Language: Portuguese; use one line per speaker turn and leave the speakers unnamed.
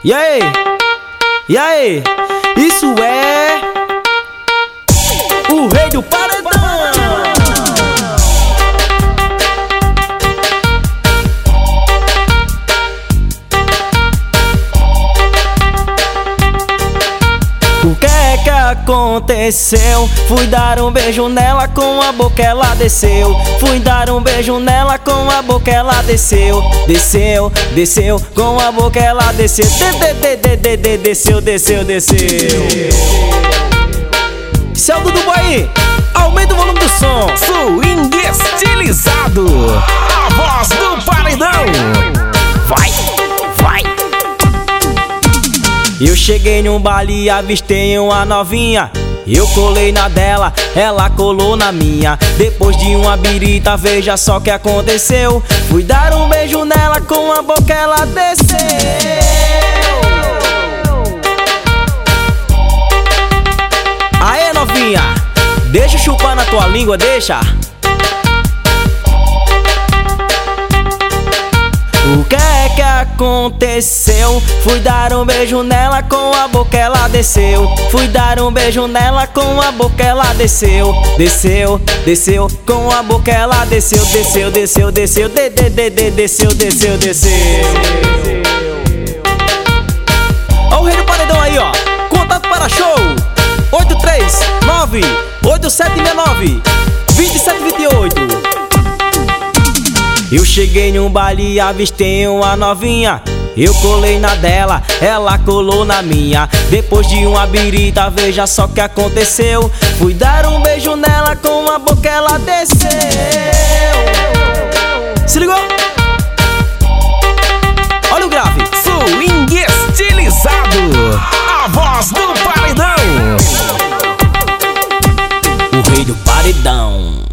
E aí? E aí? Isso é o rei do paredão. O que é que aconteceu? Fui dar um beijo nela, com a boca ela desceu. Fui dar um beijo nela, com a boca ela desceu. Desceu, desceu, com a boca ela desceu. Desceu, desceu, desceu. Seu Dudu Boy, aumenta o volume do som.
Swing estilizado, a voz do paredão. Vai, vai.
Eu cheguei num baile e avistei uma novinha. Eu colei na dela, ela colou na minha. Depois de uma birita, veja só o que aconteceu. Fui dar um beijo nela, com a boca ela desceu. Aê, novinha, deixa eu chupar na tua língua, deixa. O que é que aconteceu? Fui dar um beijo nela, com a boca ela desceu. Fui dar um beijo nela, com a boca ela desceu. Desceu, desceu, com a boca ela desceu. Desceu, desceu, desceu, desceu, desceu, desceu. Ó o rei do paredão aí, ó. Contato para show 839-8769-2728. Eu cheguei num baile e avistei uma novinha. Eu colei na dela, ela colou na minha. Depois de uma birita, veja só o que aconteceu. Fui dar um beijo nela, com a boca ela desceu. Se ligou? Olha o grave.
Swing estilizado, a voz do paredão.
O rei do paredão.